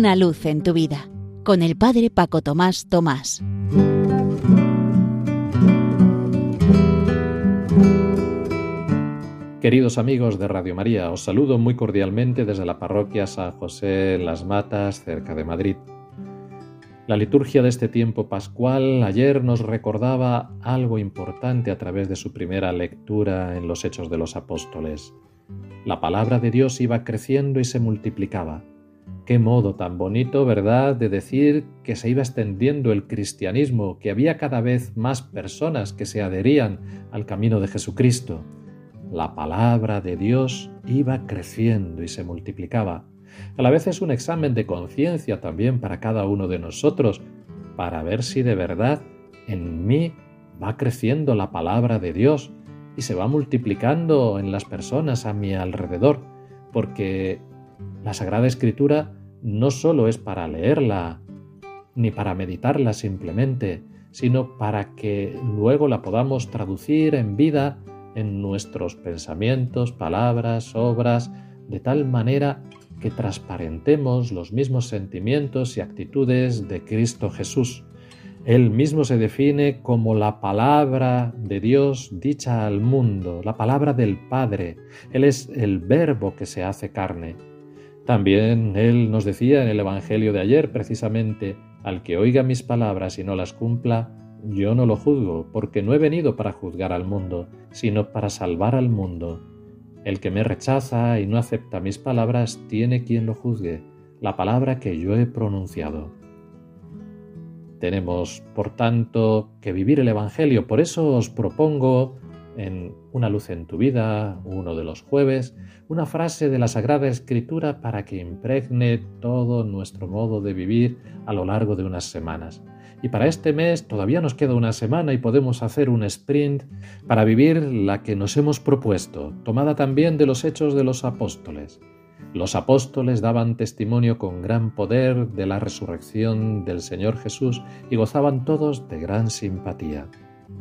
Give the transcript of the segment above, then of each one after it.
Una luz en tu vida, con el Padre Paco Tomás Tomás. Queridos amigos de Radio María, os saludo muy cordialmente desde la parroquia San José en Las Matas, cerca de Madrid. La liturgia de este tiempo pascual ayer nos recordaba algo importante a través de su primera lectura en los Hechos de los Apóstoles. La palabra de Dios iba creciendo y se multiplicaba. Qué modo tan bonito, ¿verdad?, de decir que se iba extendiendo el cristianismo, que había cada vez más personas que se adherían al camino de Jesucristo. La palabra de Dios iba creciendo y se multiplicaba. A la vez es un examen de conciencia también para cada uno de nosotros, para ver si de verdad en mí va creciendo la palabra de Dios y se va multiplicando en las personas a mi alrededor, porque la Sagrada Escritura no solo es para leerla, ni para meditarla simplemente, sino para que luego la podamos traducir en vida, en nuestros pensamientos, palabras, obras, de tal manera que transparentemos los mismos sentimientos y actitudes de Cristo Jesús. Él mismo se define como la palabra de Dios dicha al mundo, la palabra del Padre. Él es el Verbo que se hace carne. También Él nos decía en el Evangelio de ayer, precisamente, al que oiga mis palabras y no las cumpla, yo no lo juzgo, porque no he venido para juzgar al mundo, sino para salvar al mundo. El que me rechaza y no acepta mis palabras tiene quien lo juzgue, la palabra que yo he pronunciado. Tenemos, por tanto, que vivir el Evangelio. Por eso os propongo, en Una luz en tu vida, uno de los jueves, una frase de la Sagrada Escritura para que impregne todo nuestro modo de vivir a lo largo de unas semanas. Y para este mes todavía nos queda una semana y podemos hacer un sprint para vivir la que nos hemos propuesto, tomada también de los Hechos de los Apóstoles. Los apóstoles daban testimonio con gran poder de la resurrección del Señor Jesús y gozaban todos de gran simpatía.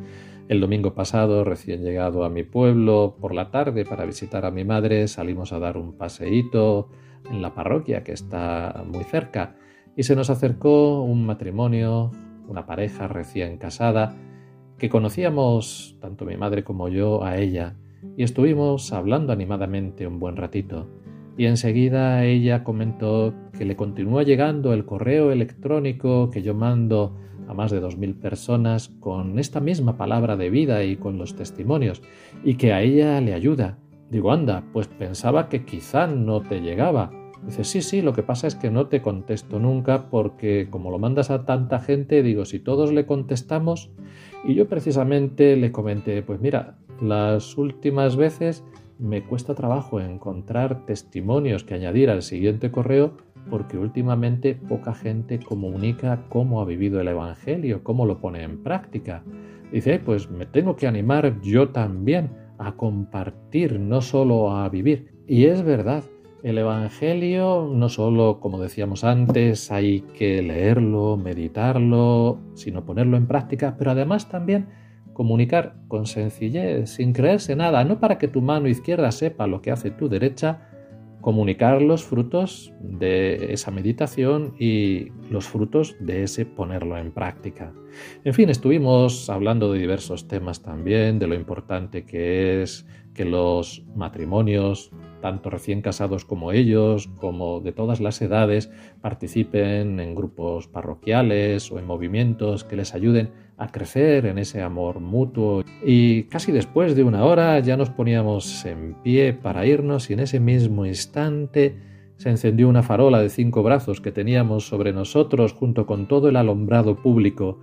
El domingo pasado, recién llegado a mi pueblo, por la tarde para visitar a mi madre, salimos a dar un paseíto en la parroquia que está muy cerca y se nos acercó un matrimonio, una pareja recién casada, que conocíamos, tanto mi madre como yo, a ella, y estuvimos hablando animadamente un buen ratito. Y enseguida ella comentó que le continúa llegando el correo electrónico que yo mando a más de 2.000 personas con esta misma palabra de vida y con los testimonios, y que a ella le ayuda. Digo, anda, pues pensaba que quizá no te llegaba. Dice, sí, lo que pasa es que no te contesto nunca porque como lo mandas a tanta gente, digo, si todos le contestamos. Y yo precisamente le comenté, pues mira, las últimas veces me cuesta trabajo encontrar testimonios que añadir al siguiente correo porque últimamente poca gente comunica cómo ha vivido el Evangelio, cómo lo pone en práctica. Dice, pues me tengo que animar yo también a compartir, no solo a vivir. Y es verdad. El Evangelio no solo, como decíamos antes, hay que leerlo, meditarlo, sino ponerlo en práctica, pero además también comunicar con sencillez, sin creerse nada, no para que tu mano izquierda sepa lo que hace tu derecha, comunicar los frutos de esa meditación y los frutos de ese ponerlo en práctica. En fin, estuvimos hablando de diversos temas también, de lo importante que es que los matrimonios, tanto recién casados como ellos, como de todas las edades, participen en grupos parroquiales o en movimientos que les ayuden a crecer en ese amor mutuo. Y casi después de una hora ya nos poníamos en pie para irnos y en ese mismo instante se encendió una farola de 5 brazos que teníamos sobre nosotros junto con todo el alumbrado público,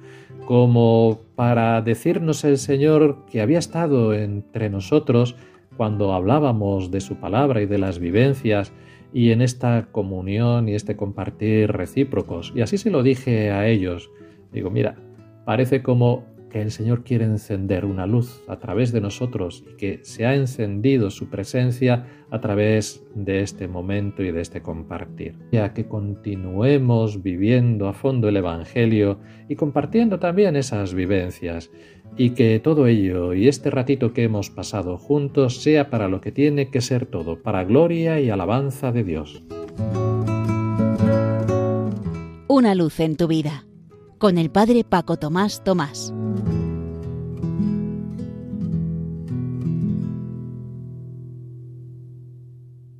como para decirnos el Señor que había estado entre nosotros cuando hablábamos de su palabra y de las vivencias y en esta comunión y este compartir recíprocos. Y así se lo dije a ellos. Digo, mira, parece como que el Señor quiere encender una luz a través de nosotros y que se ha encendido su presencia a través de este momento y de este compartir. Ya que continuemos viviendo a fondo el Evangelio y compartiendo también esas vivencias y que todo ello y este ratito que hemos pasado juntos sea para lo que tiene que ser todo, para gloria y alabanza de Dios. Una luz en tu vida, con el Padre Paco Tomás Tomás.